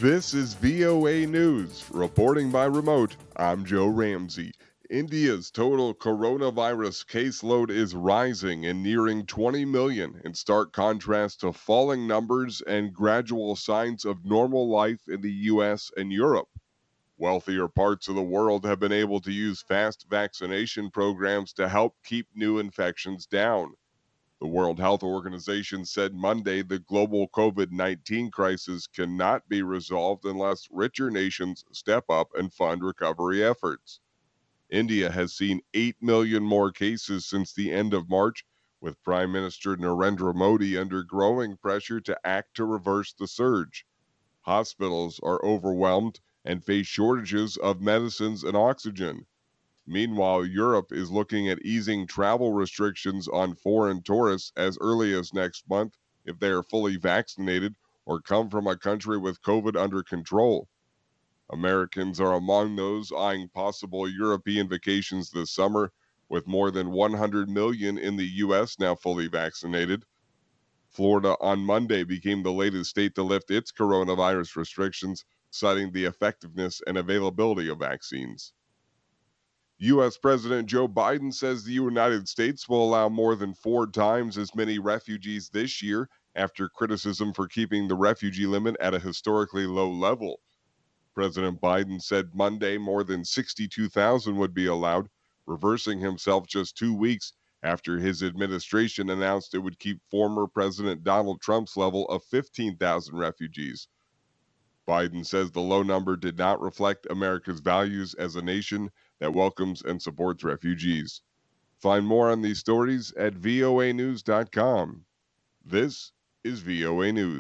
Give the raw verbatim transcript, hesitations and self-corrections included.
This is V O A News. Reporting by remote, I'm Joe Ramsey. India's total coronavirus caseload is rising and nearing twenty million, in stark contrast to falling numbers and gradual signs of normal life in the U S and Europe. Wealthier parts of the world have been able to use fast vaccination programs to help keep new infections down. The World Health Organization said Monday the global COVID nineteen crisis cannot be resolved unless richer nations step up and fund recovery efforts. India has seen eight million more cases since the end of March, with Prime Minister Narendra Modi under growing pressure to act to reverse the surge. Hospitals are overwhelmed and face shortages of medicines and oxygen. Meanwhile, Europe is looking at easing travel restrictions on foreign tourists as early as next month if they are fully vaccinated or come from a country with COVID under control. Americans are among those eyeing possible European vacations this summer, with more than one hundred million in the U S now fully vaccinated. Florida on Monday became the latest state to lift its coronavirus restrictions, citing the effectiveness and availability of vaccines. U S. President Joe Biden says the United States will allow more than four times as many refugees this year after criticism for keeping the refugee limit at a historically low level. President Biden said Monday more than sixty-two thousand would be allowed, reversing himself just two weeks after his administration announced it would keep former President Donald Trump's level of fifteen thousand refugees. Biden says the low number did not reflect America's values as a nation that welcomes and supports refugees. Find more on these stories at voa news dot com. This is V O A News.